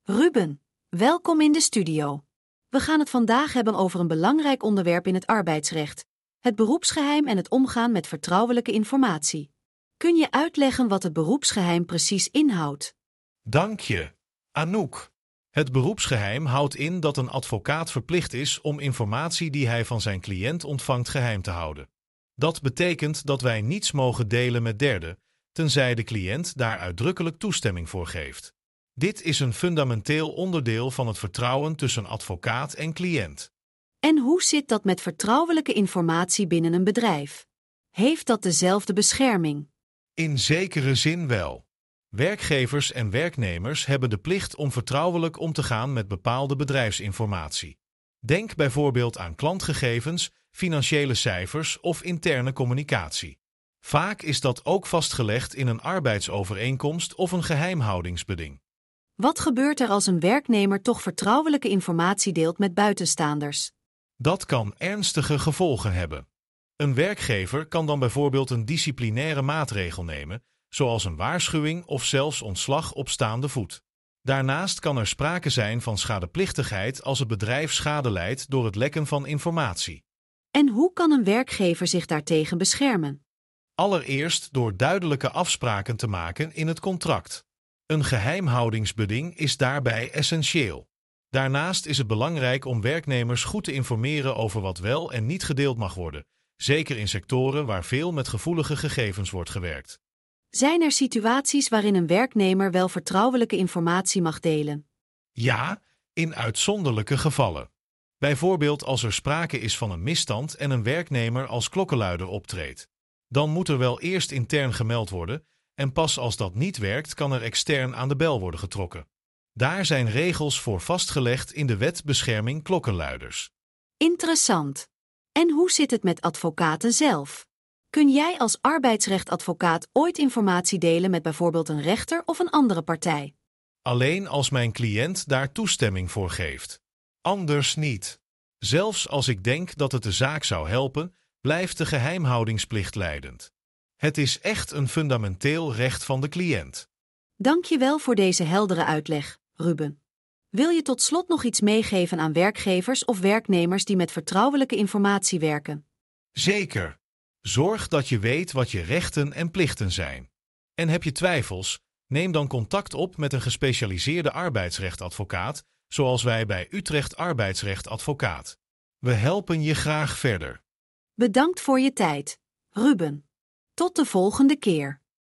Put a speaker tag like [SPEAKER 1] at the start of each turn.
[SPEAKER 1] Ruben, welkom in de studio. We gaan het vandaag hebben over een belangrijk onderwerp in het arbeidsrecht: het beroepsgeheim en het omgaan met vertrouwelijke informatie. Kun je uitleggen wat het beroepsgeheim precies inhoudt?
[SPEAKER 2] Dank je, Anouk. Het beroepsgeheim houdt in dat een advocaat verplicht is om informatie die hij van zijn cliënt ontvangt geheim te houden. Dat betekent dat wij niets mogen delen met derden, tenzij de cliënt daar uitdrukkelijk toestemming voor geeft. Dit is een fundamenteel onderdeel van het vertrouwen tussen advocaat en cliënt.
[SPEAKER 1] En hoe zit dat met vertrouwelijke informatie binnen een bedrijf? Heeft dat dezelfde bescherming?
[SPEAKER 2] In zekere zin wel. Werkgevers en werknemers hebben de plicht om vertrouwelijk om te gaan met bepaalde bedrijfsinformatie. Denk bijvoorbeeld aan klantgegevens, financiële cijfers of interne communicatie. Vaak is dat ook vastgelegd in een arbeidsovereenkomst of een geheimhoudingsbeding.
[SPEAKER 1] Wat gebeurt er als een werknemer toch vertrouwelijke informatie deelt met buitenstaanders?
[SPEAKER 2] Dat kan ernstige gevolgen hebben. Een werkgever kan dan bijvoorbeeld een disciplinaire maatregel nemen, zoals een waarschuwing of zelfs ontslag op staande voet. Daarnaast kan er sprake zijn van schadeplichtigheid als het bedrijf schade lijdt door het lekken van informatie.
[SPEAKER 1] En hoe kan een werkgever zich daartegen beschermen?
[SPEAKER 2] Allereerst door duidelijke afspraken te maken in het contract. Een geheimhoudingsbeding is daarbij essentieel. Daarnaast is het belangrijk om werknemers goed te informeren over wat wel en niet gedeeld mag worden, zeker in sectoren waar veel met gevoelige gegevens wordt gewerkt.
[SPEAKER 1] Zijn er situaties waarin een werknemer wel vertrouwelijke informatie mag delen?
[SPEAKER 2] Ja, in uitzonderlijke gevallen. Bijvoorbeeld als er sprake is van een misstand en een werknemer als klokkenluider optreedt. Dan moet er wel eerst intern gemeld worden en pas als dat niet werkt kan er extern aan de bel worden getrokken. Daar zijn regels voor vastgelegd in de Wet Bescherming Klokkenluiders.
[SPEAKER 1] Interessant. En hoe zit het met advocaten zelf? Kun jij als arbeidsrechtadvocaat ooit informatie delen met bijvoorbeeld een rechter of een andere partij?
[SPEAKER 2] Alleen als mijn cliënt daar toestemming voor geeft. Anders niet. Zelfs als ik denk dat het de zaak zou helpen, blijft de geheimhoudingsplicht leidend. Het is echt een fundamenteel recht van de cliënt.
[SPEAKER 1] Dank je wel voor deze heldere uitleg, Ruben. Wil je tot slot nog iets meegeven aan werkgevers of werknemers die met vertrouwelijke informatie werken?
[SPEAKER 2] Zeker. Zorg dat je weet wat je rechten en plichten zijn. En heb je twijfels? Neem dan contact op met een gespecialiseerde arbeidsrechtadvocaat, zoals wij bij Utrecht Arbeidsrecht Advocaat. We helpen je graag verder.
[SPEAKER 1] Bedankt voor je tijd, Ruben. Tot de volgende keer.